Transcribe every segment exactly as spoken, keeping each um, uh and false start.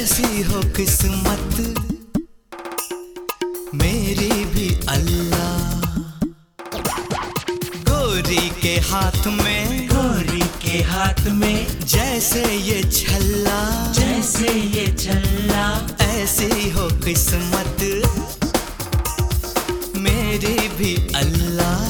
ऐसी हो किस्मत मेरी भी अल्लाह। गोरी के हाथ में, गोरी के हाथ में जैसे ये छल्ला, जैसे ये छल्ला, ऐसी हो किस्मत मेरी भी अल्लाह।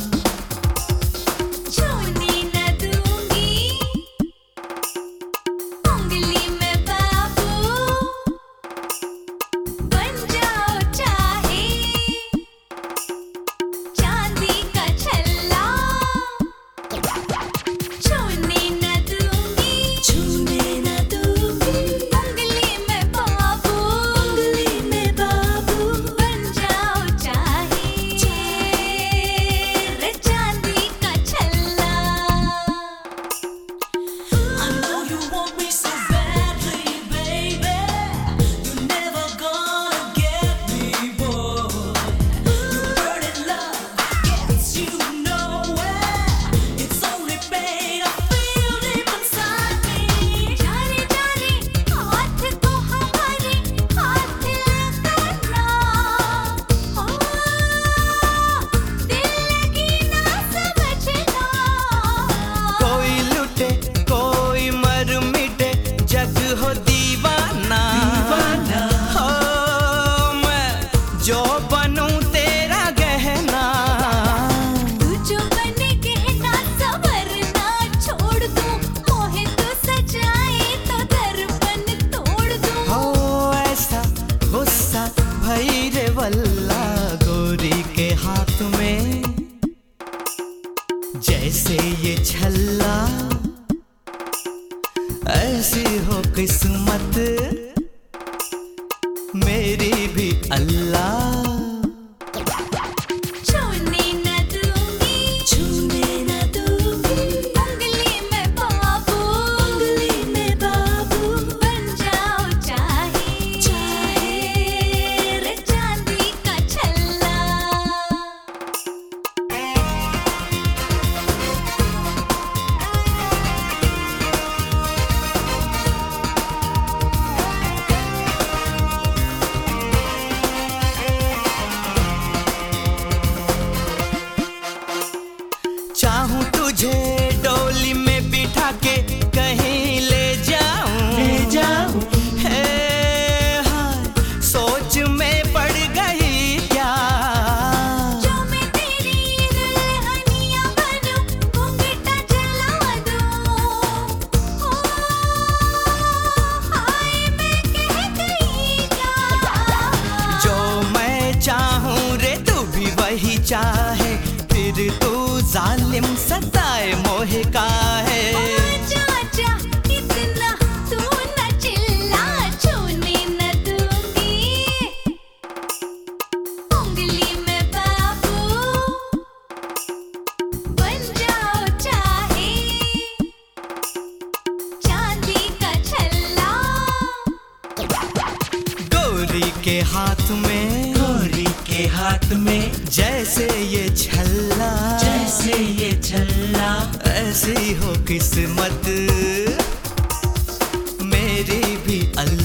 गोरी के हाथ में जैसे ये छल्ला, ऐसी हो किस्मत मेरी भी अल्लाह। चाहूं तुझे डोली में बिठा के कहीं ले जाऊं, ले जाऊं, है हाय सोच में पड़ गई क्या। जो मैं तेरी दुल्हनिया बनूं, घूंघटा जला दूं, ओ हाय मैं कह गई क्या। जो मैं चाहूं रे तू भी वही चाहे, फिर तू जालिम सताए मोहे का है। जा जा इतना तू न चिल्ला, छूने न दूंगी उंगली में बाबू, बन जाओ चाहे चांदी का छल्ला। गोरी के हाथ में, गोरी के हाथ में जैसे ये छल्ला, जैसे ये छल्ला, ऐसी हो किस्मत मेरी भी अल्लाह।